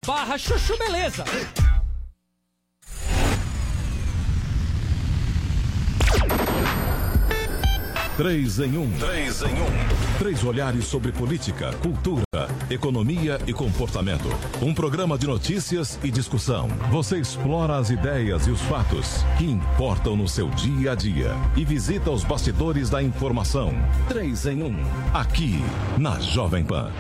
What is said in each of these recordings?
Chuchu Beleza. Três em um. Três olhares sobre política, cultura, economia e comportamento. Um programa de notícias e discussão. Você explora as ideias e os fatos que importam no seu dia a dia e visita os bastidores da informação. 3 em 1, aqui na Jovem Pan.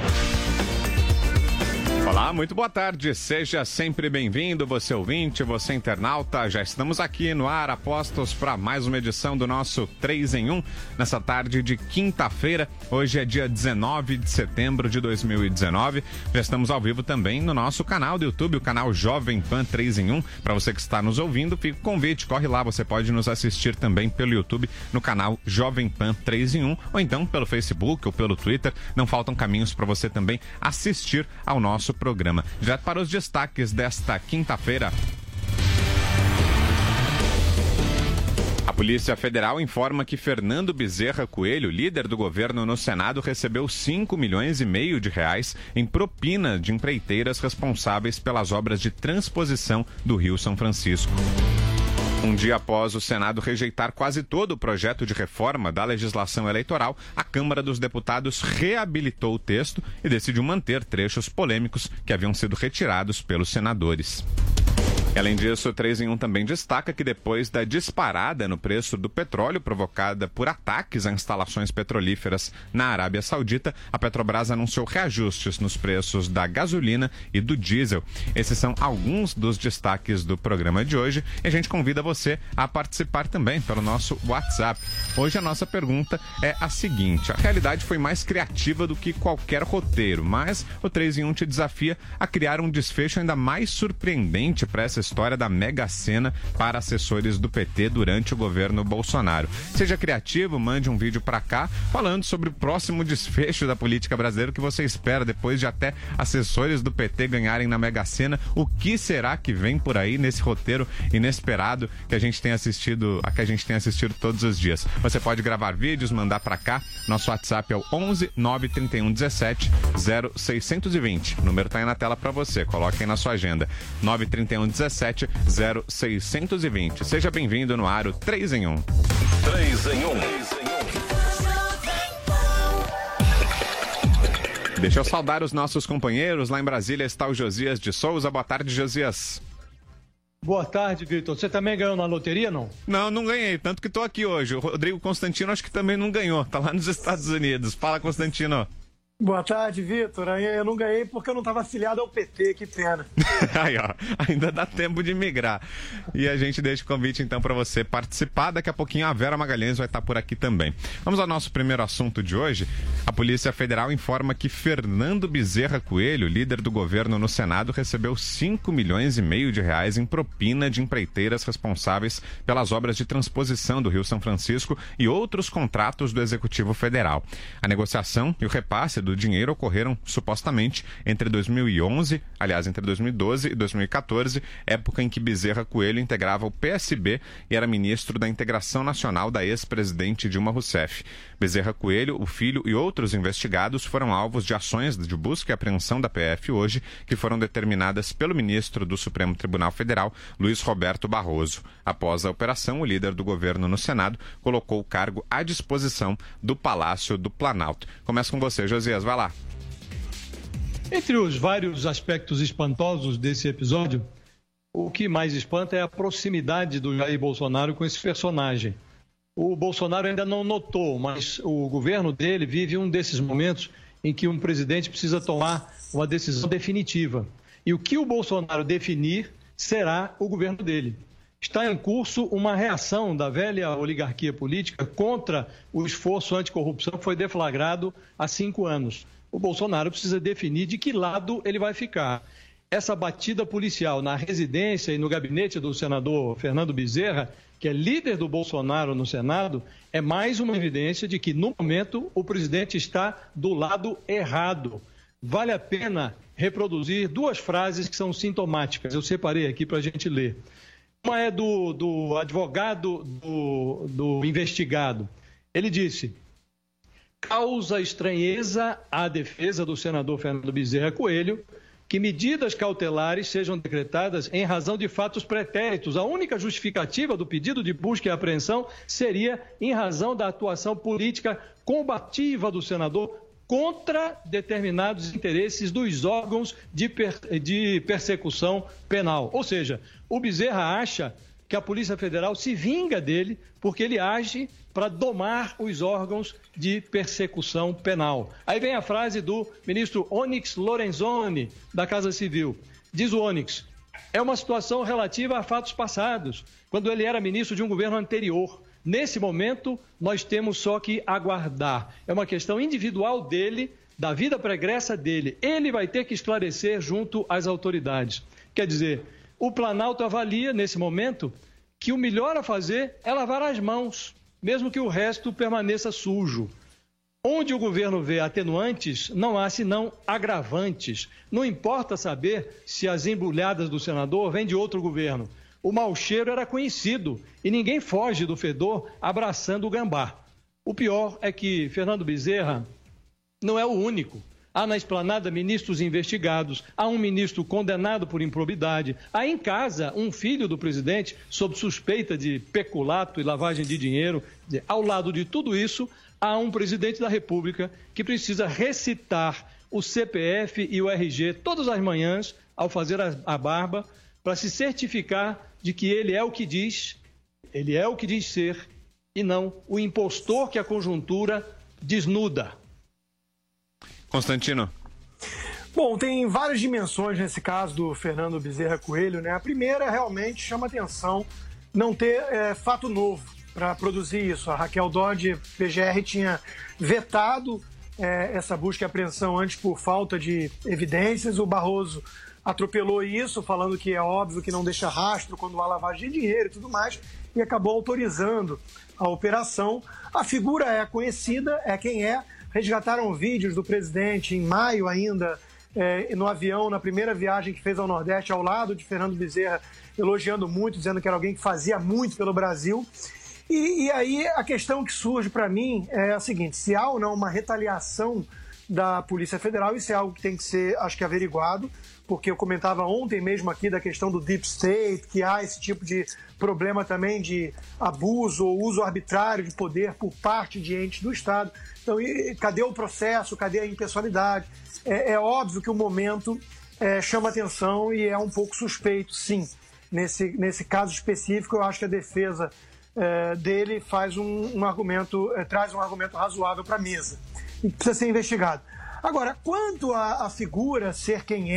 Olá, muito boa tarde, seja sempre bem-vindo, você ouvinte, você internauta, já estamos aqui no ar, apostos para mais uma edição do nosso 3 em 1, nessa tarde de quinta-feira, hoje é dia 19 de setembro de 2019, já estamos ao vivo também no nosso canal do YouTube, o canal Jovem Pan 3 em 1, para você que está nos ouvindo, fica o convite, corre lá, você pode nos assistir também pelo YouTube, no canal Jovem Pan 3 em 1, ou então pelo Facebook ou pelo Twitter, não faltam caminhos para você também assistir ao nosso programa. Direto para os destaques desta quinta-feira. A Polícia Federal informa que Fernando Bezerra Coelho, líder do governo no Senado, recebeu 5,5 milhões de reais em propina de empreiteiras responsáveis pelas obras de transposição do Rio São Francisco. Um dia após o Senado rejeitar quase todo o projeto de reforma da legislação eleitoral, a Câmara dos Deputados reabilitou o texto e decidiu manter trechos polêmicos que haviam sido retirados pelos senadores. Além disso, o 3 em 1 também destaca que depois da disparada no preço do petróleo provocada por ataques a instalações petrolíferas na Arábia Saudita, a Petrobras anunciou reajustes nos preços da gasolina e do diesel. Esses são alguns dos destaques do programa de hoje e a gente convida você a participar também pelo nosso WhatsApp. Hoje a nossa pergunta é a seguinte: a realidade foi mais criativa do que qualquer roteiro, mas o 3 em 1 te desafia a criar um desfecho ainda mais surpreendente para essa história da Mega Sena para assessores do PT durante o governo Bolsonaro. Seja criativo, mande um vídeo para cá falando sobre o próximo desfecho da política brasileira que você espera depois de até assessores do PT ganharem na Mega Sena. O que será que vem por aí nesse roteiro inesperado que a gente tem assistido todos os dias? Você pode gravar vídeos, mandar para cá. Nosso WhatsApp é o 11 931 17 0620. O número tá aí na tela para você. Coloque aí na sua agenda. 931 17 0620. Seja bem-vindo no ar, o 3 em 1. 3 em 1. Deixa eu saudar os nossos companheiros. Lá em Brasília está o Josias de Souza. Boa tarde, Josias. Boa tarde, Vitor. Você também ganhou na loteria, não? Não ganhei, tanto que estou aqui hoje. O Rodrigo Constantino acho que também não ganhou. Tá lá nos Estados Unidos. Fala, Constantino. Boa tarde, Vitor. Eu não ganhei porque eu não estava afiliado ao PT, que pena. Aí, ó, ainda dá tempo de migrar. E a gente deixa o convite, então, para você participar. Daqui a pouquinho a Vera Magalhães vai estar por aqui também. Vamos ao nosso primeiro assunto de hoje. A Polícia Federal informa que Fernando Bezerra Coelho, líder do governo no Senado, recebeu 5,5 milhões de reais em propina de empreiteiras responsáveis pelas obras de transposição do Rio São Francisco e outros contratos do Executivo Federal. A negociação e o repasse do dinheiro ocorreram supostamente entre 2012 e 2014, época em que Bezerra Coelho integrava o PSB e era ministro da Integração Nacional da ex-presidente Dilma Rousseff. Bezerra Coelho, o filho e outros investigados foram alvos de ações de busca e apreensão da PF hoje, que foram determinadas pelo ministro do Supremo Tribunal Federal, Luiz Roberto Barroso. Após a operação, o líder do governo no Senado colocou o cargo à disposição do Palácio do Planalto. Começa com você, Josias. Vai lá. Entre os vários aspectos espantosos desse episódio, o que mais espanta é a proximidade do Jair Bolsonaro com esse personagem. O Bolsonaro ainda não notou, mas o governo dele vive um desses momentos em que um presidente precisa tomar uma decisão definitiva. E o que o Bolsonaro definir será o governo dele. Está em curso uma reação da velha oligarquia política contra o esforço anticorrupção que foi deflagrado há 5 anos. O Bolsonaro precisa definir de que lado ele vai ficar. Essa batida policial na residência e no gabinete do senador Fernando Bezerra, que é líder do Bolsonaro no Senado, é mais uma evidência de que, no momento, o presidente está do lado errado. Vale a pena reproduzir 2 frases que são sintomáticas. Eu separei aqui para a gente ler. Uma é do advogado do investigado. Ele disse: causa estranheza à defesa do senador Fernando Bezerra Coelho que medidas cautelares sejam decretadas em razão de fatos pretéritos. A única justificativa do pedido de busca e apreensão seria em razão da atuação política combativa do senador contra determinados interesses dos órgãos de persecução penal. Ou seja, o Bezerra acha que a Polícia Federal se vinga dele porque ele age para domar os órgãos de persecução penal. Aí vem a frase do ministro Onyx Lorenzoni, da Casa Civil. Diz o Onyx, é uma situação relativa a fatos passados, quando ele era ministro de um governo anterior. Nesse momento, nós temos só que aguardar. É uma questão individual dele, da vida pregressa dele. Ele vai ter que esclarecer junto às autoridades. Quer dizer, o Planalto avalia, nesse momento, que o melhor a fazer é lavar as mãos, mesmo que o resto permaneça sujo. Onde o governo vê atenuantes, não há senão agravantes. Não importa saber se as embrulhadas do senador vêm de outro governo. O mau cheiro era conhecido e ninguém foge do fedor abraçando o gambá. O pior é que Fernando Bezerra não é o único. Há na esplanada ministros investigados, há um ministro condenado por improbidade, há em casa um filho do presidente sob suspeita de peculato e lavagem de dinheiro. Ao lado de tudo isso, há um presidente da República que precisa recitar o CPF e o RG todas as manhãs ao fazer a barba para se certificar de que ele é o que diz ser e não o impostor que a conjuntura desnuda. Constantino. Bom, tem várias dimensões nesse caso do Fernando Bezerra Coelho, né? A primeira realmente chama atenção não ter fato novo para produzir isso. A Raquel Dodge, PGR, tinha vetado essa busca e apreensão antes por falta de evidências. O Barroso atropelou isso, falando que é óbvio que não deixa rastro quando há lavagem de dinheiro e tudo mais, e acabou autorizando a operação. A figura é conhecida, é quem é. Resgataram vídeos do presidente em maio ainda, no avião, na primeira viagem que fez ao Nordeste, ao lado de Fernando Bezerra, elogiando muito, dizendo que era alguém que fazia muito pelo Brasil. E aí a questão que surge para mim é a seguinte: se há ou não uma retaliação da Polícia Federal, isso é algo que tem que ser, acho que, averiguado, porque eu comentava ontem mesmo aqui da questão do Deep State, que há esse tipo de problema também de abuso ou uso arbitrário de poder por parte de entes do Estado. Então, cadê o processo? Cadê a impessoalidade? É óbvio que o momento chama atenção e é um pouco suspeito, sim. Nesse caso específico, eu acho que a defesa dele faz um argumento, traz um argumento razoável para a mesa e precisa ser investigado. Agora, quanto à figura ser quem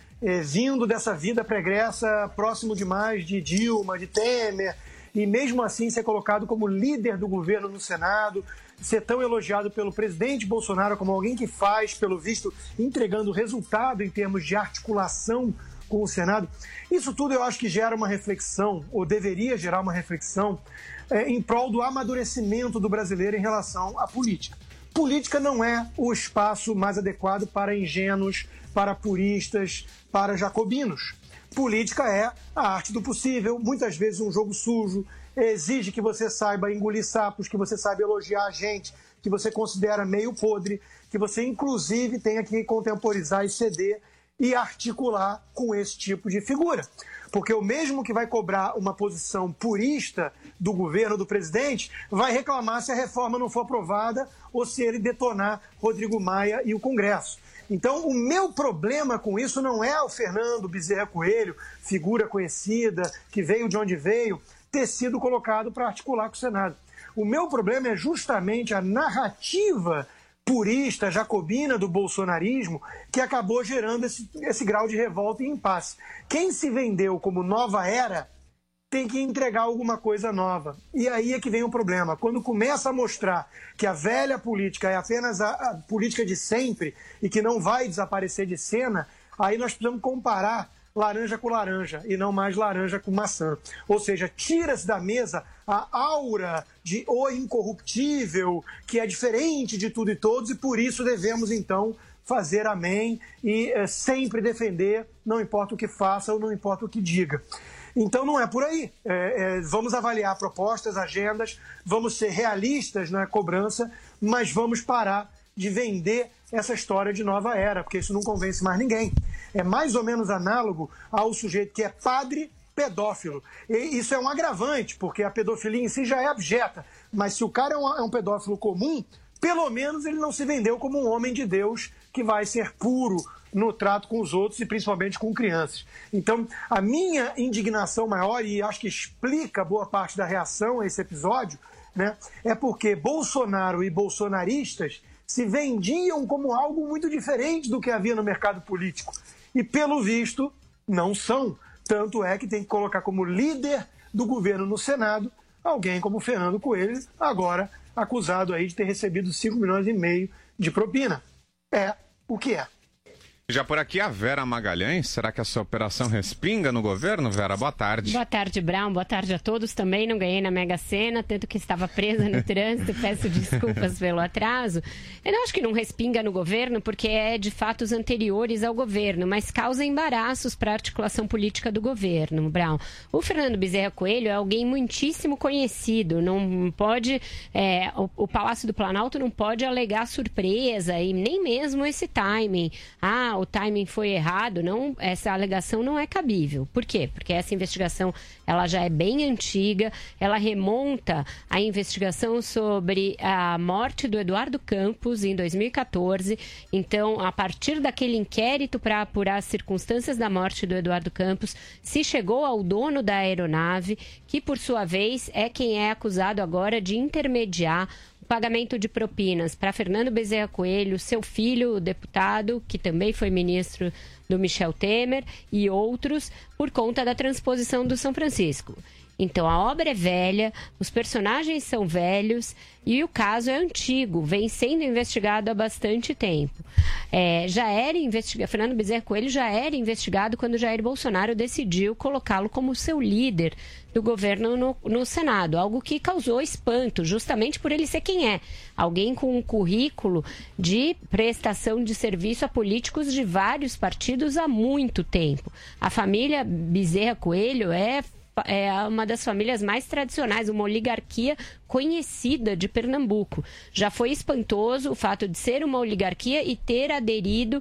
vindo dessa vida pregressa próximo demais de Dilma, de Temer, e mesmo assim ser colocado como líder do governo no Senado, ser tão elogiado pelo presidente Bolsonaro como alguém que faz, pelo visto, entregando resultado em termos de articulação com o Senado, isso tudo eu acho que gera uma reflexão, ou deveria gerar uma reflexão, em prol do amadurecimento do brasileiro em relação à política. Política não é o espaço mais adequado para ingênuos, para puristas, para jacobinos. Política é a arte do possível, muitas vezes um jogo sujo, exige que você saiba engolir sapos, que você saiba elogiar a gente, que você considera meio podre, que você inclusive tenha que contemporizar e ceder e articular com esse tipo de figura. Porque o mesmo que vai cobrar uma posição purista do governo, do presidente, vai reclamar se a reforma não for aprovada ou se ele detonar Rodrigo Maia e o Congresso. Então, o meu problema com isso não é o Fernando Bezerra Coelho, figura conhecida, que veio de onde veio, ter sido colocado para articular com o Senado. O meu problema é justamente a narrativa purista, jacobina do bolsonarismo, que acabou gerando esse grau de revolta e impasse. Quem se vendeu como nova era tem que entregar alguma coisa nova. E aí é que vem o problema. Quando começa a mostrar que a velha política é apenas a política de sempre e que não vai desaparecer de cena, aí nós precisamos comparar laranja com laranja e não mais laranja com maçã. Ou seja, tira-se da mesa a aura de o incorruptível, que é diferente de tudo e todos, e por isso devemos, então, fazer amém e sempre defender, não importa o que faça ou não importa o que diga. Então não é por aí. Vamos avaliar propostas, agendas, vamos ser realistas na cobrança, mas vamos parar de vender essa história de nova era, porque isso não convence mais ninguém. É mais ou menos análogo ao sujeito que é padre pedófilo. E isso é um agravante, porque a pedofilia em si já é abjeta. Mas se o cara é um pedófilo comum, pelo menos ele não se vendeu como um homem de Deus que vai ser puro no trato com os outros e principalmente com crianças. Então, a minha indignação maior, e acho que explica boa parte da reação a esse episódio, né, é porque Bolsonaro e bolsonaristas se vendiam como algo muito diferente do que havia no mercado político. E, pelo visto, não são. Tanto é que tem que colocar como líder do governo no Senado alguém como Fernando Coelho, agora acusado aí de ter recebido 5,5 milhões de propina. É o que é. Já por aqui a Vera Magalhães, será que essa operação respinga no governo? Vera, boa tarde. Boa tarde, Brown, boa tarde a todos. Também não ganhei na Mega Sena, tanto que estava presa no trânsito, peço desculpas pelo atraso. Eu não acho que não respinga no governo, porque é de fatos anteriores ao governo, mas causa embaraços para a articulação política do governo, Brown. O Fernando Bezerra Coelho é alguém muitíssimo conhecido, não pode, o Palácio do Planalto não pode alegar surpresa e nem mesmo esse timing. O timing foi errado, não, essa alegação não é cabível. Por quê? Porque essa investigação ela já é bem antiga, ela remonta à investigação sobre a morte do Eduardo Campos em 2014. Então, a partir daquele inquérito para apurar as circunstâncias da morte do Eduardo Campos, se chegou ao dono da aeronave, que por sua vez é quem é acusado agora de intermediar pagamento de propinas para Fernando Bezerra Coelho, seu filho, o deputado, que também foi ministro do Michel Temer, e outros, por conta da transposição do São Francisco. Então, a obra é velha, os personagens são velhos e o caso é antigo, vem sendo investigado há bastante tempo. Fernando Bezerra Coelho já era investigado quando Jair Bolsonaro decidiu colocá-lo como seu líder do governo no Senado, algo que causou espanto, justamente por ele ser quem é. Alguém com um currículo de prestação de serviço a políticos de vários partidos há muito tempo. A família Bezerra Coelho é uma das famílias mais tradicionais, uma oligarquia conhecida de Pernambuco. Já foi espantoso o fato de ser uma oligarquia e ter aderido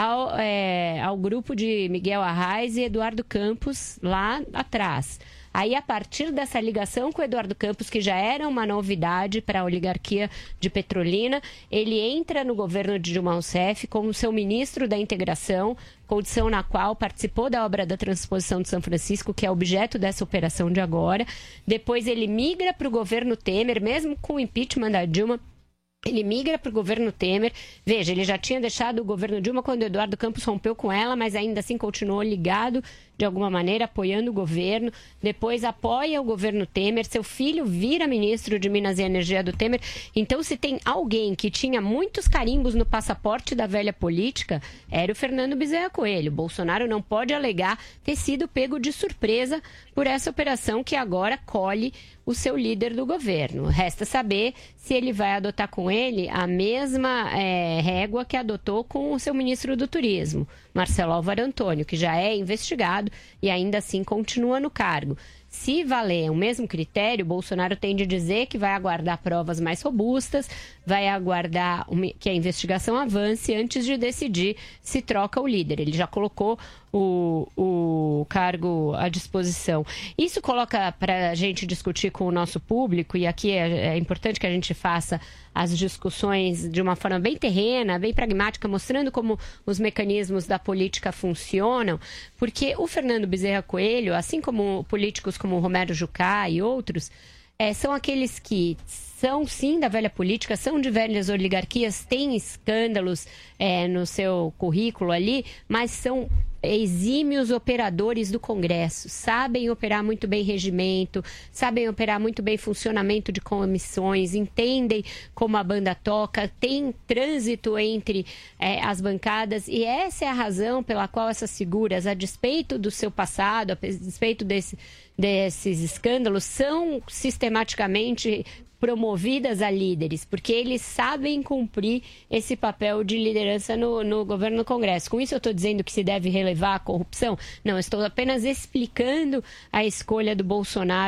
ao grupo de Miguel Arraes e Eduardo Campos lá atrás. Aí, a partir dessa ligação com o Eduardo Campos, que já era uma novidade para a oligarquia de Petrolina, ele entra no governo de Dilma Rousseff como seu ministro da Integração, condição na qual participou da obra da transposição de São Francisco, que é objeto dessa operação de agora. Depois ele migra para o governo Temer, mesmo com o impeachment da Dilma. Ele migra para o governo Temer. Veja, ele já tinha deixado o governo Dilma quando o Eduardo Campos rompeu com ela, mas ainda assim continuou ligado, de alguma maneira, apoiando o governo. Depois apoia o governo Temer. Seu filho vira ministro de Minas e Energia do Temer. Então, se tem alguém que tinha muitos carimbos no passaporte da velha política, era o Fernando Bezerra Coelho. Bolsonaro não pode alegar ter sido pego de surpresa por essa operação que agora colhe o seu líder do governo. Resta saber se ele vai adotar com ele a mesma régua que adotou com o seu ministro do Turismo, Marcelo Álvaro Antônio, que já é investigado e ainda assim continua no cargo. Se valer o mesmo critério, Bolsonaro tende a dizer que vai aguardar provas mais robustas, vai aguardar que a investigação avance antes de decidir se troca o líder. Ele já colocou o cargo à disposição. Isso coloca para a gente discutir com o nosso público, e aqui é importante que a gente faça as discussões de uma forma bem terrena, bem pragmática, mostrando como os mecanismos da política funcionam, porque o Fernando Bezerra Coelho, assim como políticos como o Romero Jucá e outros, são aqueles que são, sim, da velha política, são de velhas oligarquias, têm escândalos no seu currículo ali, mas são exímios operadores do Congresso, sabem operar muito bem regimento, sabem operar muito bem funcionamento de comissões, entendem como a banda toca, tem trânsito entre as bancadas, e essa é a razão pela qual essas figuras, a despeito do seu passado, a despeito desses escândalos, são sistematicamente promovidas a líderes, porque eles sabem cumprir esse papel de liderança no governo e no Congresso. Com isso eu estou dizendo que se deve relevar a corrupção? Não, estou apenas explicando a escolha do Bolsonaro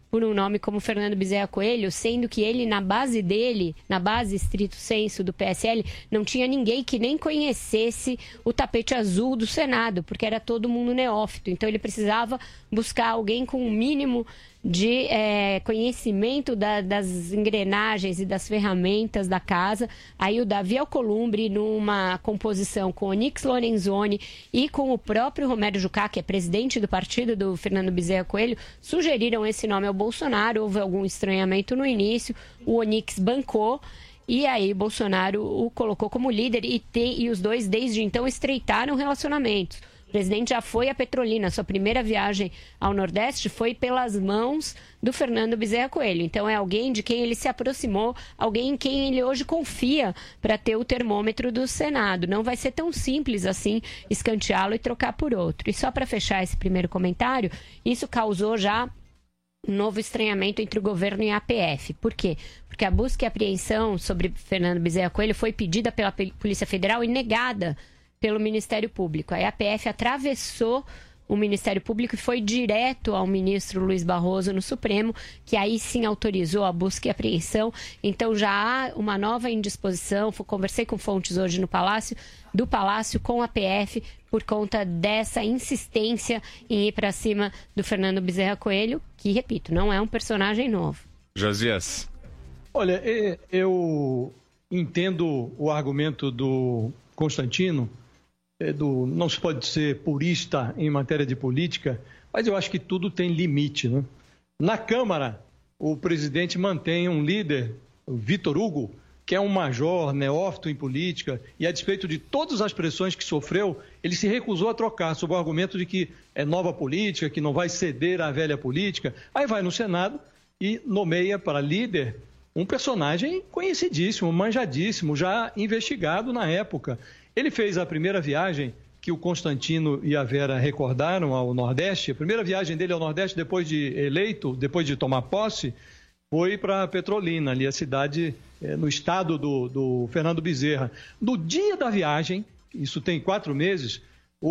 por um nome como Fernando Bezerra Coelho, sendo que ele, na base dele, na base estrito sensu do PSL, não tinha ninguém que nem conhecesse o tapete azul do Senado, porque era todo mundo neófito. Então ele precisava buscar alguém com um mínimo de conhecimento das engrenagens e das ferramentas da casa. Aí o Davi Alcolumbre, numa composição com o Onyx Lorenzoni e com o próprio Romero Jucá, que é presidente do partido do Fernando Bezerra Coelho, sugeriram esse nome ao Bolsonaro. Houve algum estranhamento no início, o Onyx bancou, e aí Bolsonaro o colocou como líder, e os dois desde então estreitaram relacionamentos. O presidente já foi a Petrolina, sua primeira viagem ao Nordeste foi pelas mãos do Fernando Bezerra Coelho. Então é alguém de quem ele se aproximou, alguém em quem ele hoje confia para ter o termômetro do Senado. Não vai ser tão simples assim escanteá-lo e trocar por outro. E só para fechar esse primeiro comentário, isso causou já um novo estranhamento entre o governo e a APF. Por quê? Porque a busca e apreensão sobre Fernando Bezerra Coelho foi pedida pela Polícia Federal e negada pelo Ministério Público. A APF atravessou o Ministério Público e foi direto ao ministro Luiz Barroso no Supremo, que aí sim autorizou a busca e apreensão. Então já há uma nova indisposição. Conversei com fontes hoje no Palácio com a APF por conta dessa insistência em ir para cima do Fernando Bezerra Coelho, que, repito, não é um personagem novo. Josias. Olha, eu entendo o argumento do Constantino, não se pode ser purista em matéria de política, mas eu acho que tudo tem limite, né? Na Câmara, o presidente mantém um líder, o Vitor Hugo, que é um major neófito em política, e a despeito de todas as pressões que sofreu, ele se recusou a trocar, sob o argumento de que é nova política, que não vai ceder à velha política. Aí vai no Senado e nomeia para líder um personagem conhecidíssimo, manjadíssimo, já investigado na época. Ele fez a primeira viagem que o Constantino e a Vera recordaram ao Nordeste. A primeira viagem dele ao Nordeste, depois de eleito, depois de tomar posse, foi para Petrolina, ali a cidade, no estado do Fernando Bezerra. No dia da viagem, isso tem 4 meses,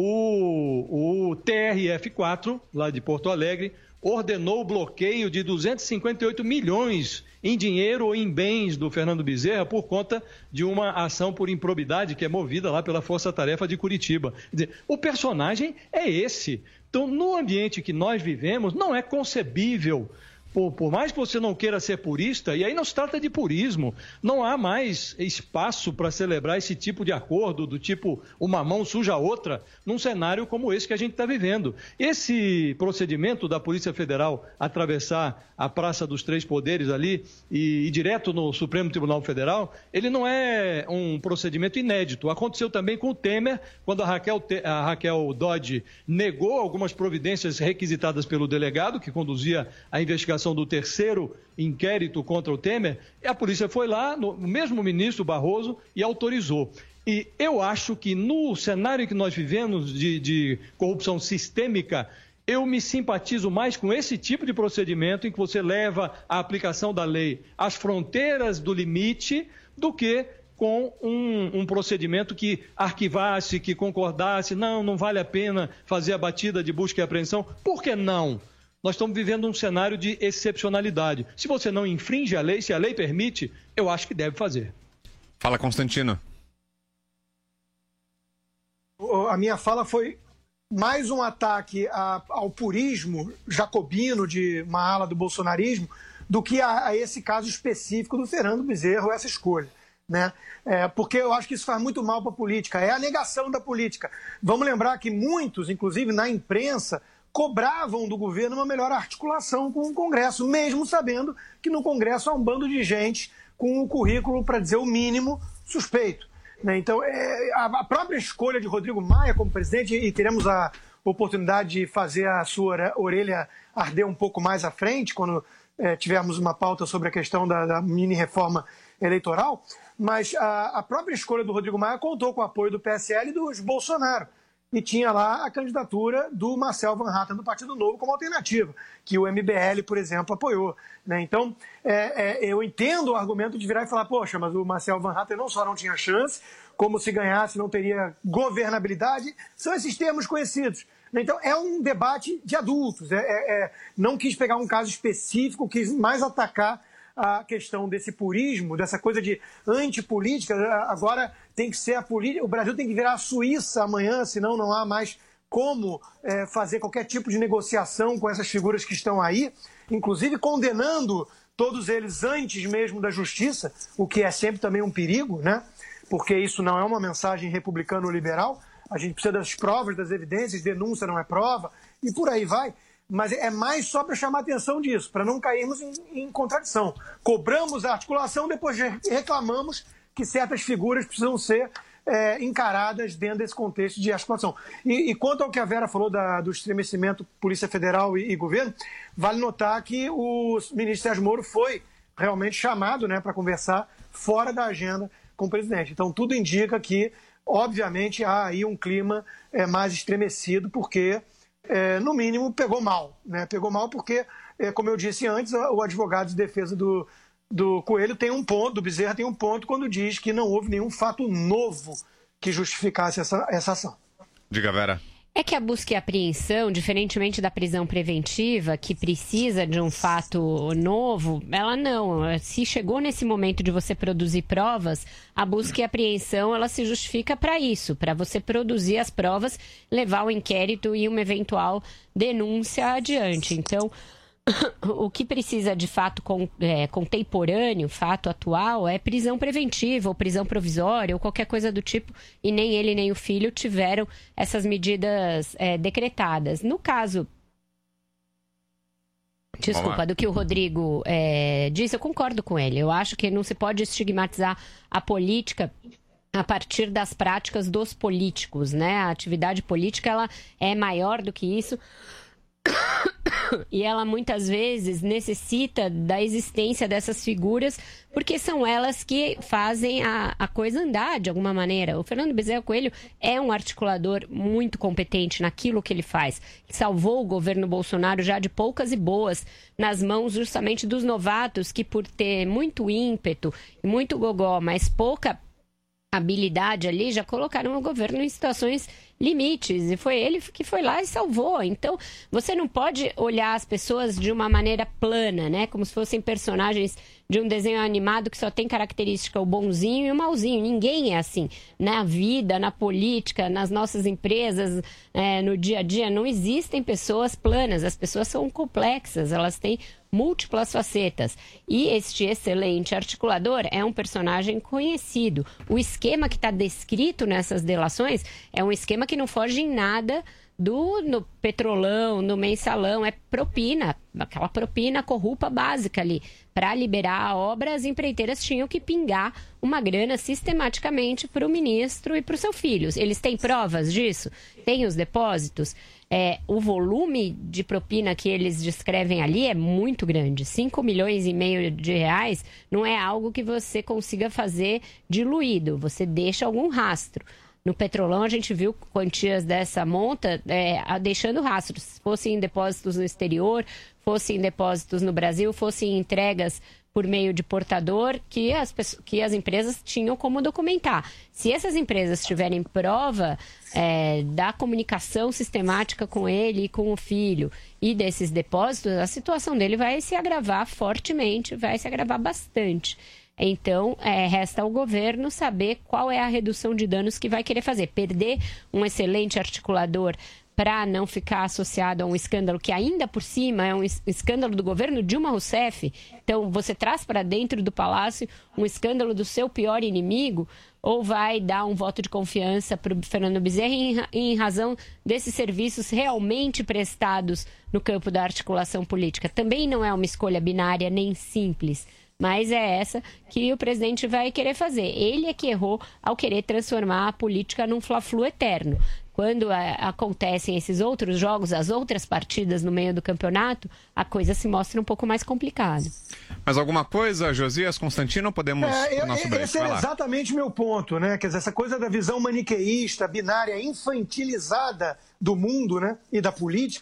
o TRF4, lá de Porto Alegre, ordenou o bloqueio de 258 milhões em dinheiro ou em bens do Fernando Bezerra por conta de uma ação por improbidade que é movida lá pela Força Tarefa de Curitiba. Quer dizer, o personagem é esse. Então, no ambiente que nós vivemos, não é concebível, por mais que você não queira ser purista, e aí não se trata de purismo, não há mais espaço para celebrar esse tipo de acordo, do tipo uma mão suja a outra, num cenário como esse que a gente está vivendo. Esse procedimento da Polícia Federal atravessar a Praça dos Três Poderes ali e ir direto no Supremo Tribunal Federal, ele não é um procedimento inédito. Aconteceu também com o Temer, quando a Raquel Dodge negou algumas providências requisitadas pelo delegado, que conduzia a investigação do terceiro inquérito contra o Temer, e a polícia foi lá, no mesmo ministro Barroso, e autorizou. E eu acho que no cenário que nós vivemos de corrupção sistêmica, eu me simpatizo mais com esse tipo de procedimento em que você leva a aplicação da lei às fronteiras do limite do que com um procedimento que arquivasse, que concordasse, não vale a pena fazer a batida de busca e apreensão. Por que não? Nós estamos vivendo um cenário de excepcionalidade. Se você não infringe a lei, se a lei permite, eu acho que deve fazer. Fala, Constantino. A minha fala foi mais um ataque ao purismo jacobino de uma ala do bolsonarismo do que a esse caso específico do Fernando Bezerra, essa escolha, né? Porque eu acho que isso faz muito mal para a política, é a negação da política. Vamos lembrar que muitos, inclusive na imprensa, cobravam do governo uma melhor articulação com o Congresso, mesmo sabendo que no Congresso há um bando de gente com o currículo, para dizer o mínimo, suspeito. Então, a própria escolha de Rodrigo Maia como presidente, e teremos a oportunidade de fazer a sua orelha arder um pouco mais à frente, quando tivermos uma pauta sobre a questão da mini-reforma eleitoral, mas a própria escolha do Rodrigo Maia contou com o apoio do PSL e dos Bolsonaro. E tinha lá a candidatura do Marcel Van Hatten do Partido Novo como alternativa, que o MBL, por exemplo, apoiou. Então, eu entendo o argumento de virar e falar, poxa, mas o Marcel Van Hatten não só não tinha chance, como se ganhasse não teria governabilidade. São esses termos conhecidos. Então, é um debate de adultos. Não quis pegar um caso específico, quis mais atacar a questão desse purismo, dessa coisa de antipolítica. Agora tem que ser a política. O Brasil tem que virar a Suíça amanhã, senão não há mais como fazer qualquer tipo de negociação com essas figuras que estão aí, inclusive condenando todos eles antes mesmo da justiça, o que é sempre também um perigo, né? Porque isso não é uma mensagem republicano-liberal. A gente precisa das provas, das evidências, denúncia não é prova, e por aí vai. Mas é mais só para chamar a atenção disso, para não cairmos em contradição. Cobramos a articulação, depois reclamamos que certas figuras precisam ser encaradas dentro desse contexto de articulação. E quanto ao que a Vera falou do estremecimento Polícia Federal e governo, vale notar que o ministro Sérgio Moro foi realmente chamado, né, para conversar fora da agenda com o presidente. Então, tudo indica que, obviamente, há aí um clima mais estremecido, porque, no mínimo, pegou mal. Né? Pegou mal porque, como eu disse antes, o advogado de defesa do Coelho tem um ponto, do Bezerra tem um ponto, quando diz que não houve nenhum fato novo que justificasse essa ação. Diga, Vera. É que a busca e apreensão, diferentemente da prisão preventiva, que precisa de um fato novo, ela não. Se chegou nesse momento de você produzir provas, a busca e apreensão, ela se justifica para isso, para você produzir as provas, levar o inquérito e uma eventual denúncia adiante. Então, o que precisa de fato contemporâneo, fato atual, é prisão preventiva ou prisão provisória ou qualquer coisa do tipo, e nem ele nem o filho tiveram essas medidas decretadas. No caso, do que o Rodrigo disse, eu concordo com ele. Eu acho que não se pode estigmatizar a política a partir das práticas dos políticos, né? A atividade política, ela é maior do que isso. E ela muitas vezes necessita da existência dessas figuras, porque são elas que fazem a coisa andar de alguma maneira. O Fernando Bezerra Coelho é um articulador muito competente naquilo que ele faz. Ele salvou o governo Bolsonaro já de poucas e boas nas mãos justamente dos novatos que, por ter muito ímpeto e muito gogó, mas pouca habilidade ali, já colocaram o governo em situações limites, e foi ele que foi lá e salvou. Então, você não pode olhar as pessoas de uma maneira plana, né? Como se fossem personagens de um desenho animado que só tem característica o bonzinho e o mauzinho. Ninguém é assim. Na vida, na política, nas nossas empresas, no dia a dia, não existem pessoas planas. As pessoas são complexas, elas têm múltiplas facetas. E este excelente articulador é um personagem conhecido. O esquema que está descrito nessas delações é um esquema que não foge em nada no Petrolão, no Mensalão, é propina, aquela propina corrupta básica ali. Para liberar a obra, as empreiteiras tinham que pingar uma grana sistematicamente para o ministro e para o seu filho. Eles têm provas disso? Têm os depósitos? O volume de propina que eles descrevem ali é muito grande. 5,5 milhões de reais não é algo que você consiga fazer diluído, você deixa algum rastro. No Petrolão, a gente viu quantias dessa monta deixando rastros. Fossem depósitos no exterior, fossem depósitos no Brasil, fossem entregas por meio de portador, que as empresas tinham como documentar. Se essas empresas tiverem prova da comunicação sistemática com ele e com o filho e desses depósitos, a situação dele vai se agravar fortemente, vai se agravar bastante. Então, resta ao governo saber qual é a redução de danos que vai querer fazer. Perder um excelente articulador para não ficar associado a um escândalo que ainda por cima é um escândalo do governo Dilma Rousseff. Então, você traz para dentro do Palácio um escândalo do seu pior inimigo, ou vai dar um voto de confiança para o Fernando Bezerra em razão desses serviços realmente prestados no campo da articulação política? Também não é uma escolha binária nem simples. Mas é essa que o presidente vai querer fazer. Ele é que errou ao querer transformar a política num fla-flu eterno. Quando acontecem esses outros jogos, as outras partidas no meio do campeonato, a coisa se mostra um pouco mais complicada. Mas alguma coisa, Josias, Constantino, podemos... Esse é exatamente o meu ponto, né? Quer dizer, essa coisa da visão maniqueísta, binária, infantilizada do mundo, né? E da política,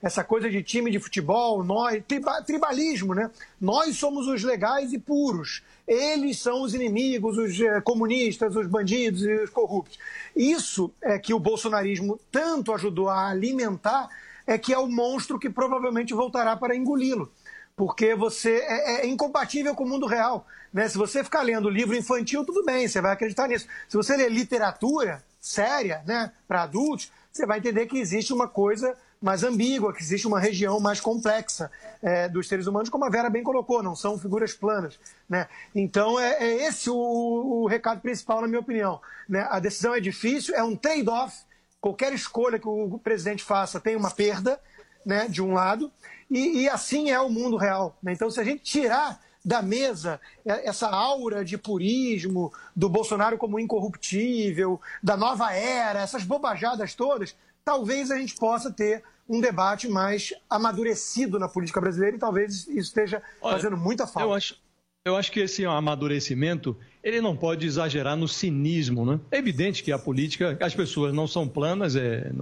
essa coisa de time de futebol, nós, tribalismo, né? Nós somos os legais e puros, eles são os inimigos, os comunistas, os bandidos e os corruptos. Isso é que o bolsonarismo tanto ajudou a alimentar, é que é o monstro que provavelmente voltará para engoli-lo. Porque você é incompatível com o mundo real, né? Se você ficar lendo livro infantil, tudo bem, você vai acreditar nisso. Se você ler literatura séria, né, para adultos, você vai entender que existe uma coisa mais ambígua, que existe uma região mais complexa dos seres humanos, como a Vera bem colocou, não são figuras planas, né? Então, é esse o recado principal, na minha opinião, né? A decisão é difícil, é um trade-off, qualquer escolha que o presidente faça tem uma perda, né, de um lado, e assim é o mundo real, né? Então, se a gente tirar da mesa essa aura de purismo, do Bolsonaro como incorruptível, da nova era, essas bobajadas todas, talvez a gente possa ter um debate mais amadurecido na política brasileira e talvez isso esteja fazendo muita falta. Eu acho que esse amadurecimento, ele não pode exagerar no cinismo, né? É evidente que a política, as pessoas não são planas,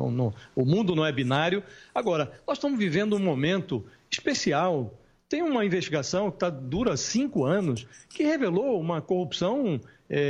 o mundo não é binário. Agora, nós estamos vivendo um momento especial. Tem uma investigação que dura 5 anos, que revelou uma corrupção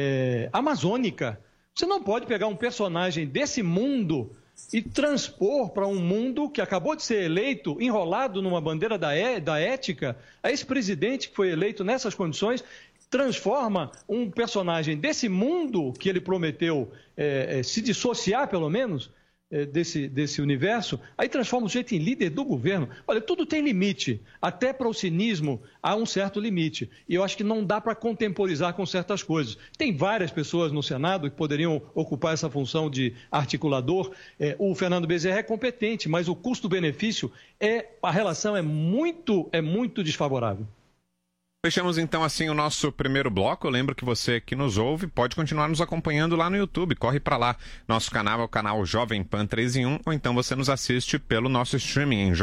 amazônica. Você não pode pegar um personagem desse mundo e transpor para um mundo que acabou de ser eleito, enrolado numa bandeira da ética. Esse presidente que foi eleito nessas condições transforma um personagem desse mundo que ele prometeu se dissociar, pelo menos, desse universo, aí transforma o sujeito em líder do governo. Olha, tudo tem limite, até para o cinismo há um certo limite, e eu acho que não dá para contemporizar com certas coisas. Tem várias pessoas no Senado que poderiam ocupar essa função de articulador. O Fernando Bezerra é competente, mas o custo-benefício, a relação é muito desfavorável. Fechamos então assim o nosso primeiro bloco. Eu lembro que você que nos ouve pode continuar nos acompanhando lá no YouTube. Corre para lá. Nosso canal é o canal Jovem Pan 3 em 1, ou então você nos assiste pelo nosso streaming em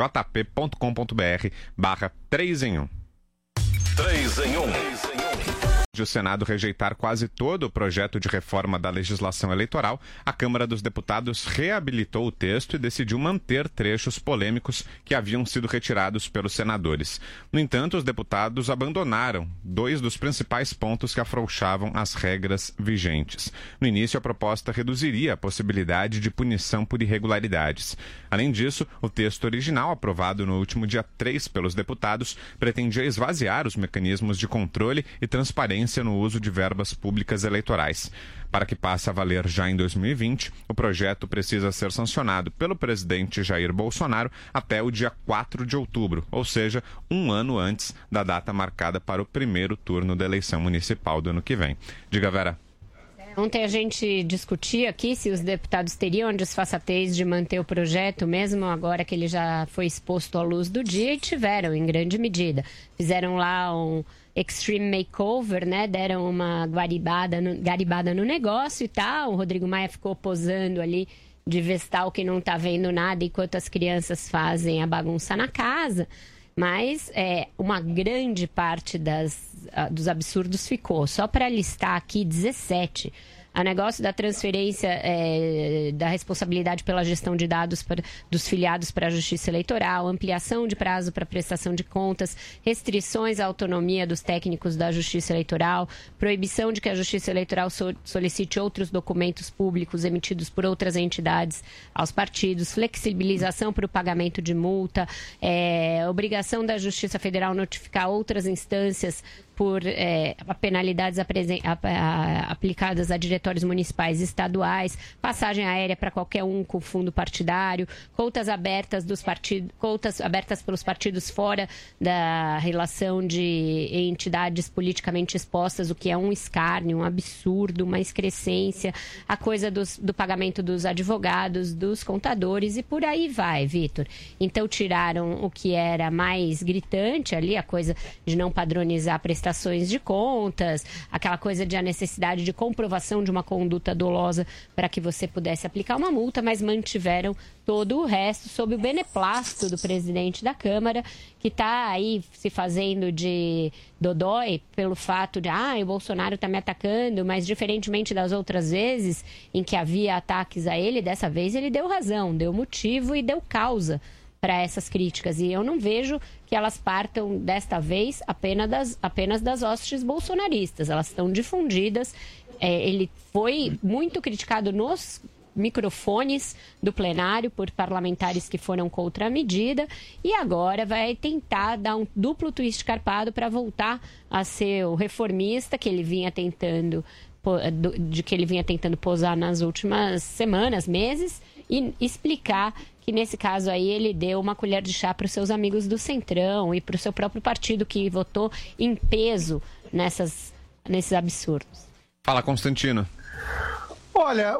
jp.com.br/3 em 1. 3 em 1. De o Senado rejeitar quase todo o projeto de reforma da legislação eleitoral, a Câmara dos Deputados reabilitou o texto e decidiu manter trechos polêmicos que haviam sido retirados pelos senadores. No entanto, os deputados abandonaram 2 dos principais pontos que afrouxavam as regras vigentes. No início, a proposta reduziria a possibilidade de punição por irregularidades. Além disso, o texto original, aprovado no último dia 3 pelos deputados, pretendia esvaziar os mecanismos de controle e transparência no uso de verbas públicas eleitorais. Para que passe a valer já em 2020, o projeto precisa ser sancionado pelo presidente Jair Bolsonaro até o dia 4 de outubro, ou seja, 1 ano antes da data marcada para o primeiro turno da eleição municipal do ano que vem. Diga, Vera. Ontem a gente discutia aqui se os deputados teriam a desfaçatez de manter o projeto, mesmo agora que ele já foi exposto à luz do dia, e tiveram, em grande medida. Fizeram lá um extreme makeover, né? Deram uma garibada no negócio e tal. O Rodrigo Maia ficou posando ali de vestal que não tá vendo nada enquanto as crianças fazem a bagunça na casa. Mas uma grande parte dos absurdos ficou. Só para listar aqui 17. O negócio da transferência da responsabilidade pela gestão de dados dos filiados para a Justiça Eleitoral, ampliação de prazo para prestação de contas, restrições à autonomia dos técnicos da Justiça Eleitoral, proibição de que a Justiça Eleitoral solicite outros documentos públicos emitidos por outras entidades aos partidos, flexibilização para o pagamento de multa, obrigação da Justiça Federal notificar outras instâncias por penalidades aplicadas a diretórios municipais e estaduais, passagem aérea para qualquer um com fundo partidário, contas abertas pelos partidos fora da relação de entidades politicamente expostas, o que é um escárnio, um absurdo, uma excrescência, a coisa do pagamento dos advogados, dos contadores e por aí vai, Vitor. Então tiraram o que era mais gritante ali, a coisa de não padronizar a prestações de contas, aquela coisa de a necessidade de comprovação de uma conduta dolosa para que você pudesse aplicar uma multa, mas mantiveram todo o resto sob o beneplácito do presidente da Câmara, que está aí se fazendo de dodói pelo fato de o Bolsonaro está me atacando, mas diferentemente das outras vezes em que havia ataques a ele, dessa vez ele deu razão, deu motivo e deu causa para essas críticas. E eu não vejo que elas partam, desta vez, apenas das hostes bolsonaristas. Elas estão difundidas. Ele foi muito criticado nos microfones do plenário por parlamentares que foram contra a medida e agora vai tentar dar um duplo twist carpado para voltar a ser o reformista que ele vinha tentando posar nas últimas semanas, meses, e explicar que nesse caso aí ele deu uma colher de chá para os seus amigos do Centrão e para o seu próprio partido que votou em peso nesses absurdos. Fala, Constantino. Olha,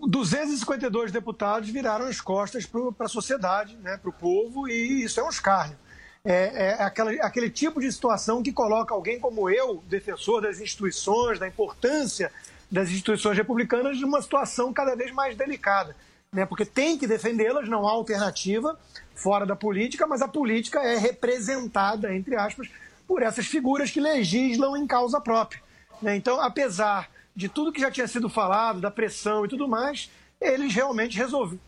252 deputados viraram as costas para a sociedade, né, para o povo, e isso é um escárnio. Aquele tipo de situação que coloca alguém como eu, defensor das instituições, da importância das instituições republicanas, numa situação cada vez mais delicada, né, porque tem que defendê-las, não há alternativa fora da política, mas a política é representada, entre aspas, por essas figuras que legislam em causa própria, né? Então, apesar de tudo que já tinha sido falado, da pressão e tudo mais, eles realmente resolveram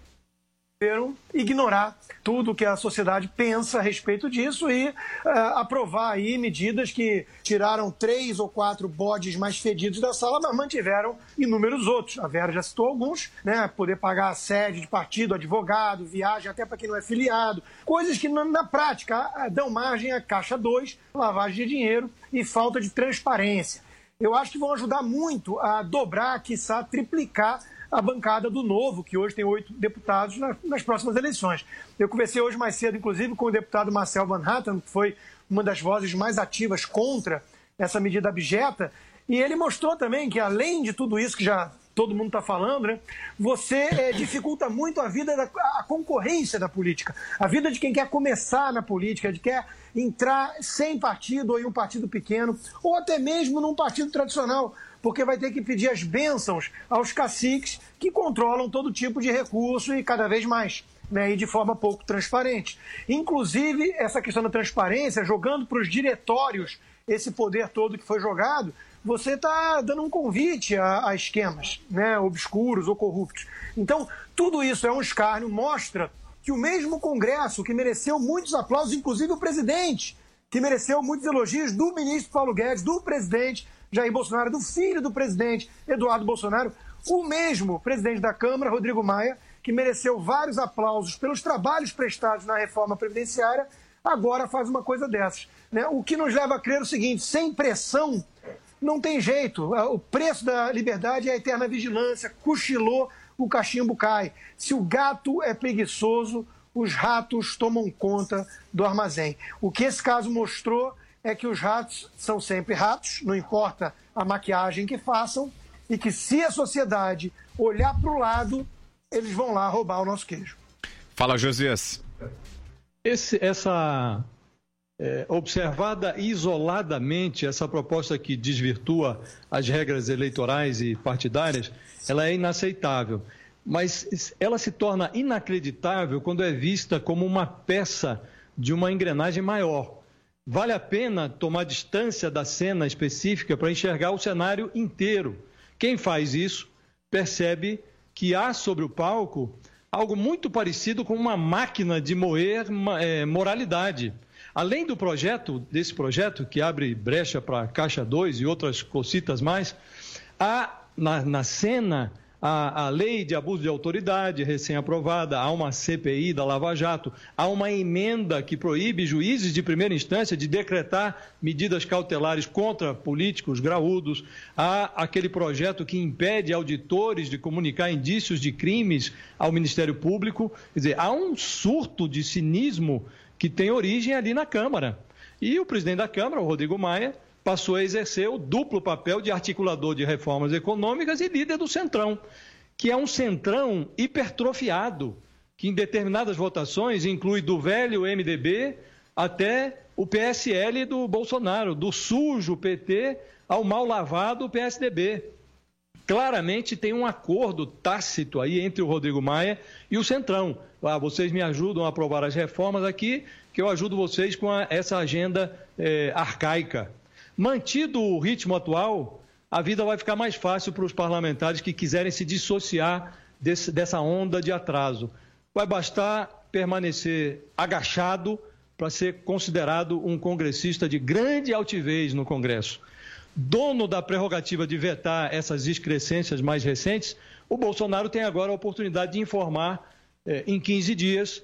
ignorar tudo que a sociedade pensa a respeito disso e aprovar aí medidas que tiraram 3 ou 4 bodes mais fedidos da sala, mas mantiveram inúmeros outros. A Vera já citou alguns, né? Poder pagar a sede de partido, advogado, viagem até para quem não é filiado, coisas que na prática dão margem a caixa 2, lavagem de dinheiro e falta de transparência. Eu acho que vão ajudar muito a dobrar, quiçá triplicar a bancada do Novo, que hoje tem 8 deputados nas próximas eleições. Eu conversei hoje mais cedo, inclusive, com o deputado Marcel Van Hatten, que foi uma das vozes mais ativas contra essa medida abjeta, e ele mostrou também que, além de tudo isso que já todo mundo está falando, né, você dificulta muito a vida, a concorrência da política, a vida de quem quer começar na política, de quer entrar sem partido ou em um partido pequeno, ou até mesmo num partido tradicional, porque vai ter que pedir as bênçãos aos caciques que controlam todo tipo de recurso e cada vez mais, né, e de forma pouco transparente. Inclusive, essa questão da transparência, jogando para os diretórios esse poder todo que foi jogado, você está dando um convite a esquemas, né, obscuros ou corruptos. Então, tudo isso é um escárnio, mostra que o mesmo Congresso, que mereceu muitos aplausos, inclusive o presidente, que mereceu muitos elogios do ministro Paulo Guedes, do presidente Jair Bolsonaro, do filho do presidente Eduardo Bolsonaro, o mesmo presidente da Câmara, Rodrigo Maia, que mereceu vários aplausos pelos trabalhos prestados na reforma previdenciária, agora faz uma coisa dessas, né? O que nos leva a crer o seguinte: sem pressão não tem jeito. O preço da liberdade é a eterna vigilância. Cochilou, o cachimbo cai. Se o gato é preguiçoso, os ratos tomam conta do armazém. O que esse caso mostrou é que os ratos são sempre ratos, não importa a maquiagem que façam, e que se a sociedade olhar para o lado, eles vão lá roubar o nosso queijo. Fala, Josias. Observada isoladamente, essa proposta que desvirtua as regras eleitorais e partidárias, ela é inaceitável. Mas ela se torna inacreditável quando é vista como uma peça de uma engrenagem maior. Vale a pena tomar distância da cena específica para enxergar o cenário inteiro. Quem faz isso percebe que há sobre o palco algo muito parecido com uma máquina de moer moralidade. Além desse projeto, que abre brecha para Caixa 2 e outras cocitas mais, há na cena a lei de abuso de autoridade recém-aprovada, há uma CPI da Lava Jato, há uma emenda que proíbe juízes de primeira instância de decretar medidas cautelares contra políticos graúdos, há aquele projeto que impede auditores de comunicar indícios de crimes ao Ministério Público. Quer dizer, há um surto de cinismo que tem origem ali na Câmara. E o presidente da Câmara, o Rodrigo Maia, passou a exercer o duplo papel de articulador de reformas econômicas e líder do Centrão, que é um Centrão hipertrofiado, que em determinadas votações inclui do velho MDB até o PSL do Bolsonaro, do sujo PT ao mal lavado PSDB. Claramente tem um acordo tácito aí entre o Rodrigo Maia e o Centrão. Vocês me ajudam a aprovar as reformas aqui, que eu ajudo vocês com essa agenda arcaica. Mantido o ritmo atual, a vida vai ficar mais fácil para os parlamentares que quiserem se dissociar dessa onda de atraso. Vai bastar permanecer agachado para ser considerado um congressista de grande altivez no Congresso. Dono da prerrogativa de vetar essas excrescências mais recentes, o Bolsonaro tem agora a oportunidade de informar em 15 dias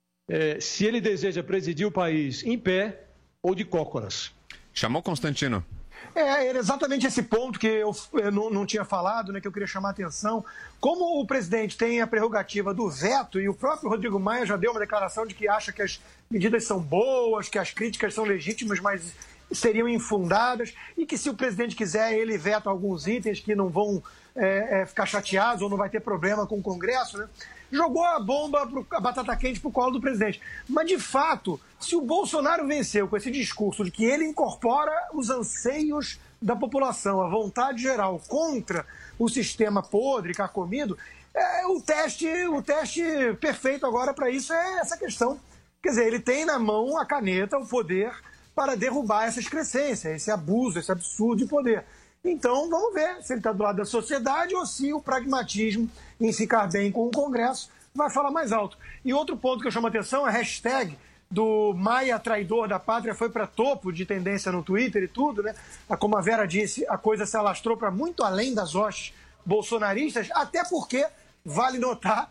se ele deseja presidir o país em pé ou de cócoras. Chamou, Constantino? Era exatamente esse ponto que eu não tinha falado, né, que eu queria chamar a atenção. Como o presidente tem a prerrogativa do veto, e o próprio Rodrigo Maia já deu uma declaração de que acha que as medidas são boas, que as críticas são legítimas, mas seriam infundadas, e que se o presidente quiser, ele veta alguns itens que não vão ficar chateados ou não vai ter problema com o Congresso, né? Jogou a bomba, a batata quente para o colo do presidente. Mas, de fato, se o Bolsonaro venceu com esse discurso de que ele incorpora os anseios da população, a vontade geral contra o sistema podre, carcomido, o teste perfeito agora para isso é essa questão. Quer dizer, ele tem na mão a caneta, o poder para derrubar essa excrescência, esse abuso, esse absurdo de poder. Então, vamos ver se ele está do lado da sociedade ou se o pragmatismo em ficar bem com o Congresso vai falar mais alto. E outro ponto que eu chamo a atenção, a hashtag do Maia traidor da pátria foi para topo de tendência no Twitter e tudo, né? Como a Vera disse, a coisa se alastrou para muito além das hostes bolsonaristas, até porque, vale notar,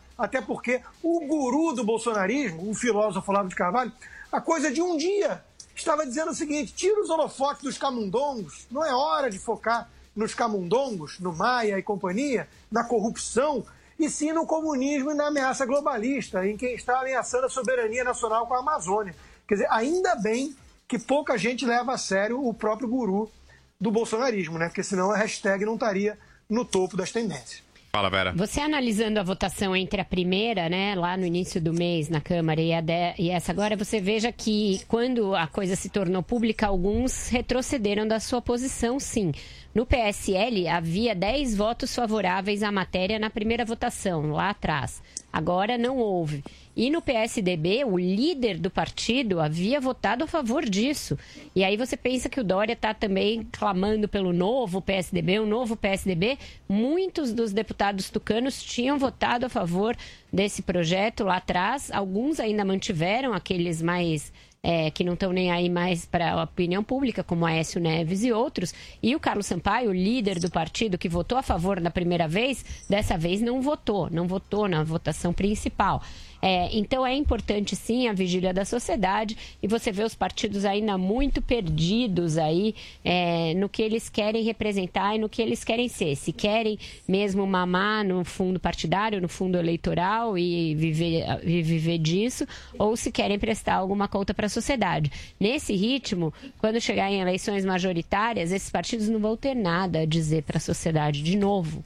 o guru do bolsonarismo, o filósofo Olavo de Carvalho, a coisa de um dia estava dizendo o seguinte: tira os holofotes dos camundongos, não é hora de focar nos camundongos, no Maia e companhia, na corrupção, e sim no comunismo e na ameaça globalista, em quem está ameaçando a soberania nacional com a Amazônia. Quer dizer, ainda bem que pouca gente leva a sério o próprio guru do bolsonarismo, né? Porque senão a hashtag não estaria no topo das tendências. Fala, Vera. Você analisando a votação entre a primeira, né, lá no início do mês na Câmara e essa agora, você veja que quando a coisa se tornou pública, alguns retrocederam da sua posição, sim. No PSL, havia 10 votos favoráveis à matéria na primeira votação, lá atrás. Agora não houve. E no PSDB, o líder do partido havia votado a favor disso. E aí você pensa que o Dória está também clamando pelo novo PSDB, o novo PSDB. Muitos dos deputados tucanos tinham votado a favor desse projeto lá atrás. Alguns ainda mantiveram, aqueles mais que não estão nem aí mais para a opinião pública, como Aécio Neves e outros. E o Carlos Sampaio, líder do partido, que votou a favor na primeira vez, dessa vez não votou na votação principal. Então é importante sim a vigília da sociedade, e você vê os partidos ainda muito perdidos aí no que eles querem representar e no que eles querem ser. Se querem mesmo mamar no fundo partidário, no fundo eleitoral e viver disso, ou se querem prestar alguma conta para a sociedade. Nesse ritmo, quando chegar em eleições majoritárias, esses partidos não vão ter nada a dizer para a sociedade de novo.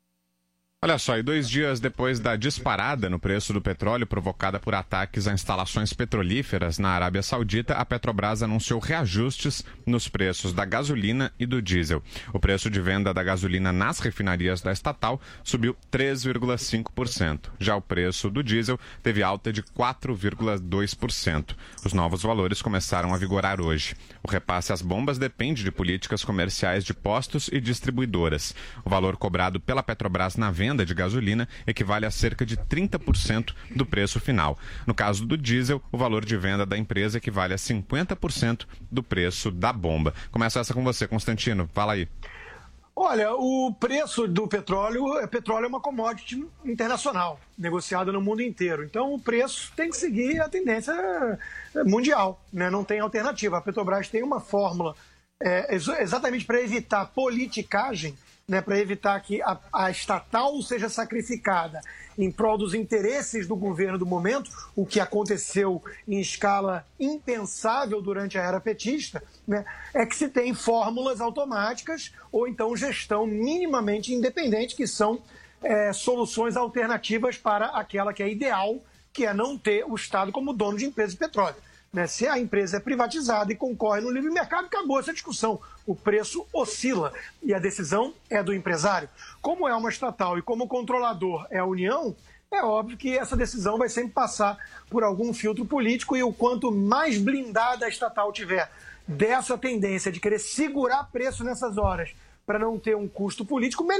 Olha só, e 2 dias depois da disparada no preço do petróleo provocada por ataques a instalações petrolíferas na Arábia Saudita, a Petrobras anunciou reajustes nos preços da gasolina e do diesel. O preço de venda da gasolina nas refinarias da estatal subiu 3,5%. Já o preço do diesel teve alta de 4,2%. Os novos valores começaram a vigorar hoje. O repasse às bombas depende de políticas comerciais de postos e distribuidoras. O valor cobrado pela Petrobras na venda de gasolina equivale a cerca de 30% do preço final. No caso do diesel, o valor de venda da empresa equivale a 50% do preço da bomba. Começa essa com você, Constantino. Fala aí. Olha, o preço do petróleo é uma commodity internacional, negociada no mundo inteiro. Então, o preço tem que seguir a tendência mundial, né? Não tem alternativa. A Petrobras tem uma fórmula exatamente para evitar politicagem, né, para evitar que a estatal seja sacrificada em prol dos interesses do governo do momento, o que aconteceu em escala impensável durante a era petista, né, é que se tem fórmulas automáticas ou então gestão minimamente independente, que são soluções alternativas para aquela que é ideal, que é não ter o Estado como dono de empresas de petróleo. Se a empresa é privatizada e concorre no livre mercado, acabou essa discussão. O preço oscila e a decisão é do empresário. Como é uma estatal e como o controlador é a União, é óbvio que essa decisão vai sempre passar por algum filtro político, e o quanto mais blindada a estatal tiver dessa tendência de querer segurar preço nessas horas para não ter um custo político, melhor.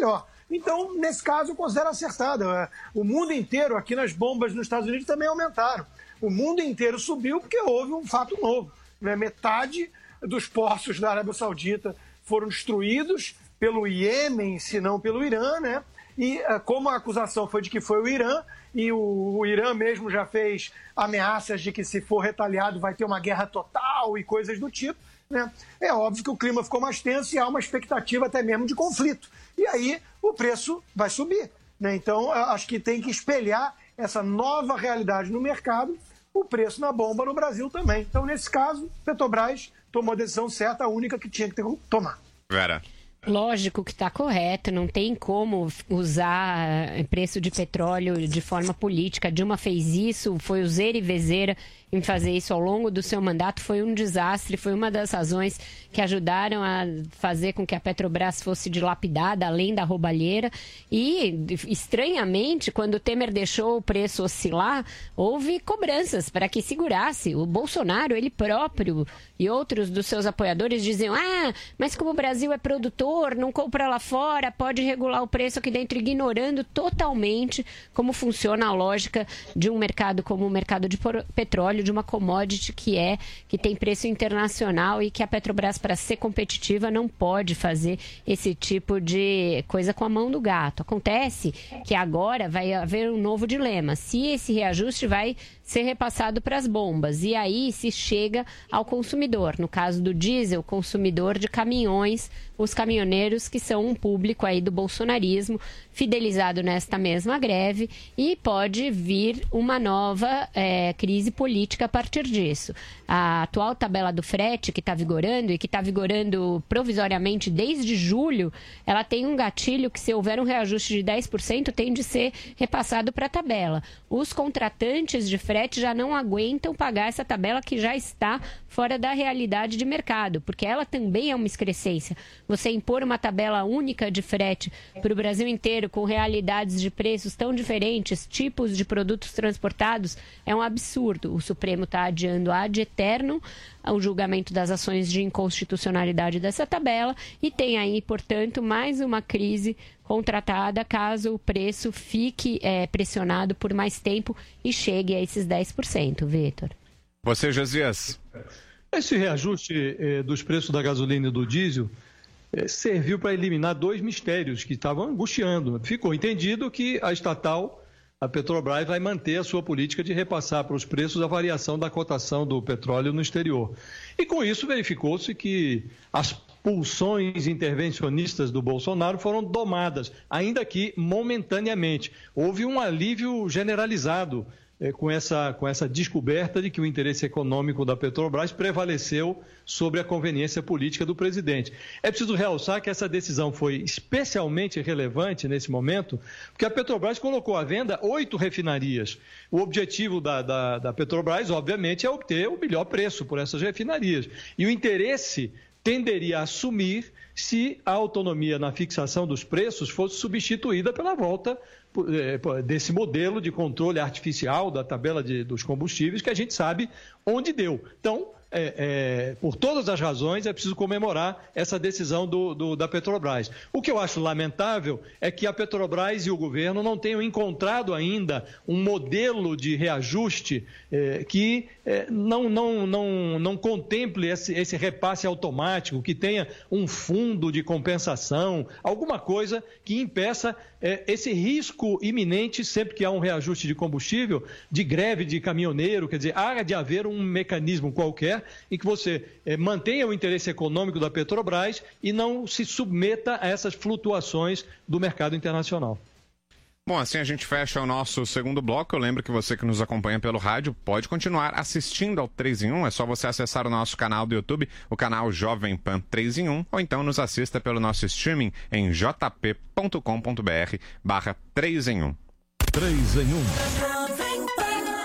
Então, nesse caso, eu considero acertada. O mundo inteiro, aqui nas bombas nos Estados Unidos, também aumentaram. O mundo inteiro subiu porque houve um fato novo. Né? Metade dos poços da Arábia Saudita foram destruídos pelo Iêmen, se não pelo Irã, né? E como a acusação foi de que foi o Irã, e o Irã mesmo já fez ameaças de que se for retaliado vai ter uma guerra total e coisas do tipo, né? É óbvio que o clima ficou mais tenso e há uma expectativa até mesmo de conflito. E aí o preço vai subir, né? Então, acho que tem que espelhar essa nova realidade no mercado, o preço na bomba no Brasil também. Então, nesse caso, Petrobras tomou a decisão certa, a única que tinha que tomar. Vera. Lógico que está correto, não tem como usar preço de petróleo de forma política. Dilma fez isso, foi useira e vezeira em fazer isso ao longo do seu mandato, foi um desastre, foi uma das razões que ajudaram a fazer com que a Petrobras fosse dilapidada, além da roubalheira. E, estranhamente, quando o Temer deixou o preço oscilar, houve cobranças para que segurasse. O Bolsonaro, ele próprio e outros dos seus apoiadores diziam: mas como o Brasil é produtor, não compra lá fora, pode regular o preço aqui dentro, ignorando totalmente como funciona a lógica de um mercado como o mercado de petróleo, de uma commodity que tem preço internacional e que a Petrobras, para ser competitiva, não pode fazer esse tipo de coisa com a mão do gato. Acontece que agora vai haver um novo dilema. Se esse reajuste vai ser repassado para as bombas, e aí se chega ao consumidor. No caso do diesel, consumidor de caminhões, os caminhoneiros que são um público aí do bolsonarismo, fidelizado nesta mesma greve, e pode vir uma nova crise política a partir disso. A atual tabela do frete que está vigorando, e que está vigorando provisoriamente desde julho, ela tem um gatilho que, se houver um reajuste de 10%, tem de ser repassado para a tabela. Os contratantes de frete já não aguentam pagar essa tabela, que já está fora da realidade de mercado, porque ela também é uma excrescência. Você impor uma tabela única de frete para o Brasil inteiro, com realidades de preços tão diferentes, tipos de produtos transportados, é um absurdo. O Supremo está adiando ad eternum o julgamento das ações de inconstitucionalidade dessa tabela, e tem aí, portanto, mais uma crise contratada caso o preço fique pressionado por mais tempo e chegue a esses 10%, Vitor. Você, Josias? Esse reajuste dos preços da gasolina e do diesel serviu para eliminar dois mistérios que estavam angustiando. Ficou entendido que a estatal, a Petrobras, vai manter a sua política de repassar para os preços a variação da cotação do petróleo no exterior. E com isso verificou-se que as pulsões intervencionistas do Bolsonaro foram domadas, ainda que momentaneamente. Houve um alívio generalizado com essa descoberta de que o interesse econômico da Petrobras prevaleceu sobre a conveniência política do presidente. É preciso realçar que essa decisão foi especialmente relevante nesse momento, porque a Petrobras colocou à venda 8 refinarias. O objetivo da Petrobras, obviamente, é obter o melhor preço por essas refinarias. E o interesse tenderia a assumir se a autonomia na fixação dos preços fosse substituída pela volta desse modelo de controle artificial da tabela dos combustíveis, que a gente sabe onde deu. Então, por todas as razões, é preciso comemorar essa decisão da Petrobras. O que eu acho lamentável é que a Petrobras e o governo não tenham encontrado ainda um modelo de reajuste que não contemple esse repasse automático, que tenha um fundo de compensação, alguma coisa que impeça esse risco iminente, sempre que há um reajuste de combustível, de greve de caminhoneiro. Quer dizer, há de haver um mecanismo qualquer em que você mantenha o interesse econômico da Petrobras e não se submeta a essas flutuações do mercado internacional. Bom, assim a gente fecha o nosso segundo bloco. Eu lembro que você que nos acompanha pelo rádio pode continuar assistindo ao 3 em 1. É só você acessar o nosso canal do YouTube, o canal Jovem Pan 3 em 1, ou então nos assista pelo nosso streaming em jp.com.br/3 em 1. 3 em 1.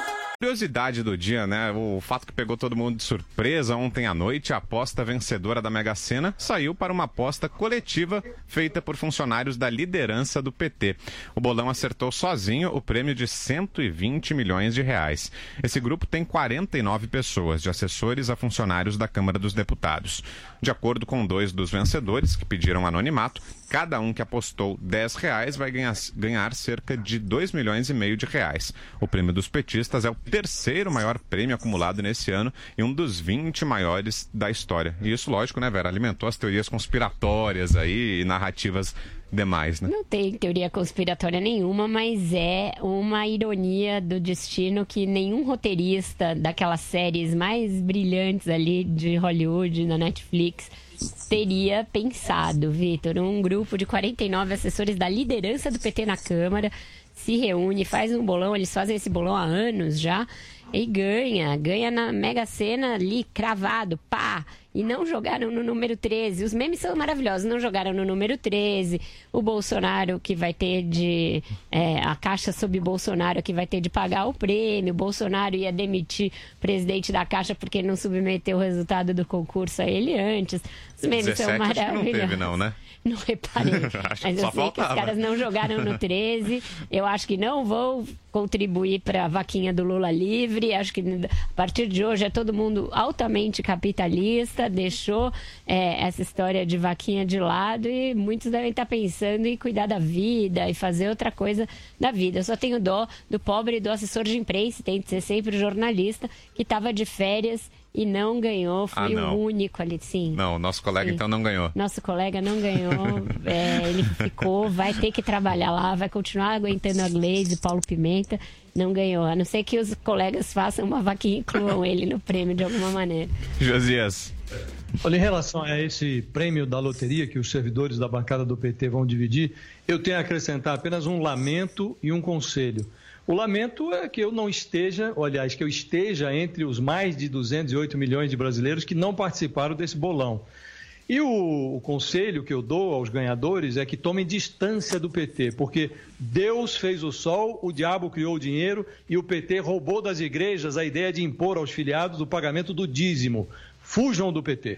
Curiosidade do dia, né? O fato que pegou todo mundo de surpresa ontem à noite, a aposta vencedora da Mega Sena saiu para uma aposta coletiva feita por funcionários da liderança do PT. O bolão acertou sozinho o prêmio de 120 milhões de reais. Esse grupo tem 49 pessoas, de assessores a funcionários da Câmara dos Deputados. De acordo com 2 dos vencedores, que pediram anonimato, cada um que apostou R$10 vai ganhar cerca de 2,5 milhões de reais. O prêmio dos petistas é o terceiro maior prêmio acumulado nesse ano e um dos 20 maiores da história. E isso, lógico, né, Vera, alimentou as teorias conspiratórias aí e narrativas demais, né? Não tem teoria conspiratória nenhuma, mas é uma ironia do destino que nenhum roteirista daquelas séries mais brilhantes ali de Hollywood, na Netflix, teria pensado, Vitor. Um grupo de 49 assessores da liderança do PT na Câmara se reúne, faz um bolão, eles fazem esse bolão há anos já, e ganha na Mega Sena ali, cravado, pá, e não jogaram no número 13. Os memes são maravilhosos, não jogaram no número 13. O Bolsonaro que vai ter de... a Caixa sob Bolsonaro que vai ter de pagar o prêmio. O Bolsonaro ia demitir o presidente da Caixa porque não submeteu o resultado do concurso a ele antes. Os memes são maravilhosos. Não teve não, né? Não reparei, mas eu sei que os caras não jogaram no 13. Eu acho que não vão contribuir para a vaquinha do Lula livre. Acho que a partir de hoje é todo mundo altamente capitalista, deixou essa história de vaquinha de lado e muitos devem estar pensando em cuidar da vida e fazer outra coisa da vida. Eu só tenho dó do pobre do assessor de imprensa, tem de ser sempre jornalista, que estava de férias e não ganhou, foi o único ali, sim. Não, nosso colega então não ganhou. Nosso colega não ganhou, ele ficou, vai ter que trabalhar lá, vai continuar aguentando a Gleisi, Paulo Pimenta, não ganhou. A não ser que os colegas façam uma vaquinha e incluam ele no prêmio de alguma maneira. Josias. Olha, em relação a esse prêmio da loteria que os servidores da bancada do PT vão dividir, eu tenho a acrescentar apenas um lamento e um conselho. O lamento é que eu não esteja, aliás, que eu esteja entre os mais de 208 milhões de brasileiros que não participaram desse bolão. E o conselho que eu dou aos ganhadores é que tomem distância do PT, porque Deus fez o sol, o diabo criou o dinheiro e o PT roubou das igrejas a ideia de impor aos filiados o pagamento do dízimo. Fujam do PT.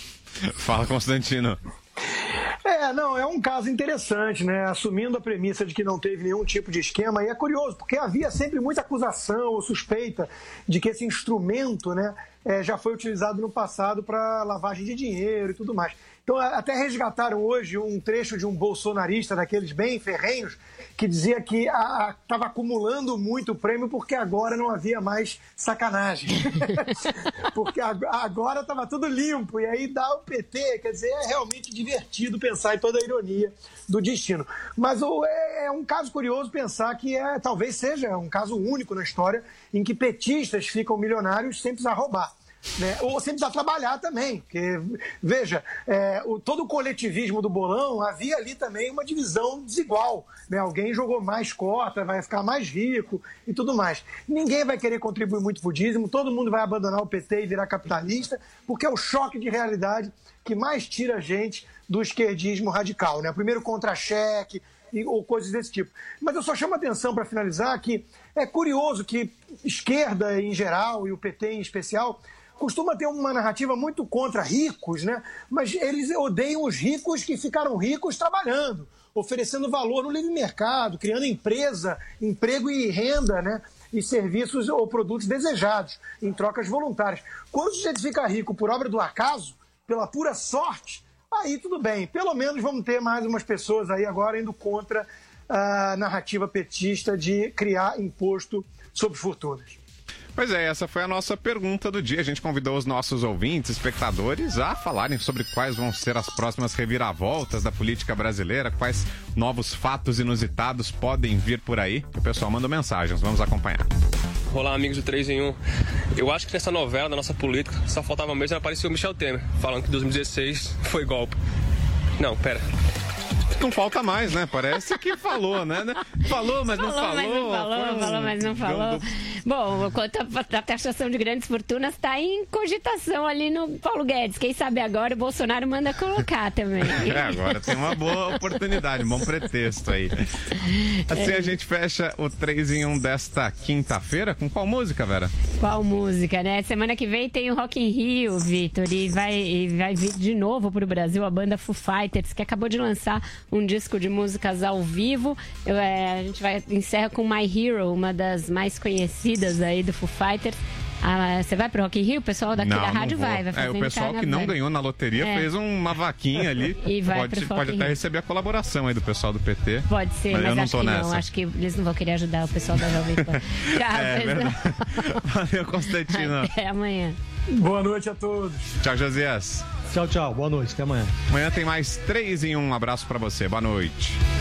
Fala, Constantino. É um caso interessante, né? Assumindo a premissa de que não teve nenhum tipo de esquema, e é curioso, porque havia sempre muita acusação ou suspeita de que esse instrumento, né, já foi utilizado no passado para lavagem de dinheiro e tudo mais. Então, até resgataram hoje um trecho de um bolsonarista, daqueles bem ferrenhos, que dizia que estava acumulando muito prêmio porque agora não havia mais sacanagem. Porque agora estava tudo limpo, e aí dá o PT, quer dizer, é realmente divertido pensar em toda a ironia do destino. Mas é um caso curioso pensar que talvez seja um caso único na história em que petistas ficam milionários sem precisar roubar. Né? Ou sem precisar trabalhar também, porque, veja, todo o coletivismo do bolão, havia ali também uma divisão desigual, né? Alguém jogou mais cota, vai ficar mais rico e tudo mais. Ninguém vai querer contribuir muito para o dízimo, todo mundo vai abandonar o PT e virar capitalista, porque é o choque de realidade que mais tira a gente do esquerdismo radical, né? Primeiro contra-cheque ou coisas desse tipo. Mas eu só chamo a atenção, para finalizar, que é curioso que esquerda em geral e o PT em especial costuma ter uma narrativa muito contra ricos, né? Mas eles odeiam os ricos que ficaram ricos trabalhando, oferecendo valor no livre mercado, criando emprego e renda, né? E serviços ou produtos desejados, em trocas voluntárias. Quando o sujeito fica rico por obra do acaso, pela pura sorte, aí tudo bem. Pelo menos vamos ter mais umas pessoas aí agora indo contra a narrativa petista de criar imposto sobre fortunas. Pois é, essa foi a nossa pergunta do dia. A gente convidou os nossos ouvintes, espectadores, a falarem sobre quais vão ser as próximas reviravoltas da política brasileira, quais novos fatos inusitados podem vir por aí. O pessoal mandou mensagens, vamos acompanhar. Olá, amigos do 3 em 1. Eu acho que nessa novela da nossa política só faltava mesmo aparecer o Michel Temer, falando que 2016 foi golpe. Não, pera. Não falta mais, né? Parece que falou, né? Falou, mas não falou. Falou, mas não falou. Bom, quanto à taxação de grandes fortunas, está em cogitação ali no Paulo Guedes. Quem sabe agora o Bolsonaro manda colocar também. Agora tem uma boa oportunidade, um bom pretexto aí. Assim a gente fecha o 3 em 1 desta quinta-feira. Com qual música, Vera? Qual música, né? Semana que vem tem o Rock in Rio, Vitor, e vai vir de novo pro Brasil a banda Foo Fighters, que acabou de lançar um disco de músicas ao vivo. A gente encerra com My Hero, uma das mais conhecidas aí do Foo Fighters. Você vai pro Rock in Rio? O pessoal daqui da rádio vai fazer o pessoal que não ganhou na loteria fez uma vaquinha ali. E pode até receber a colaboração aí do pessoal do PT. Pode ser, mas eu não tô nessa. Não, acho que eles não vão querer ajudar o pessoal da Jovem Pan. Valeu, Constantino. Até amanhã. Boa noite a todos. Tchau, Josias. Tchau, tchau. Boa noite. Até amanhã. Amanhã tem mais 3 em 1. Um abraço pra você. Boa noite.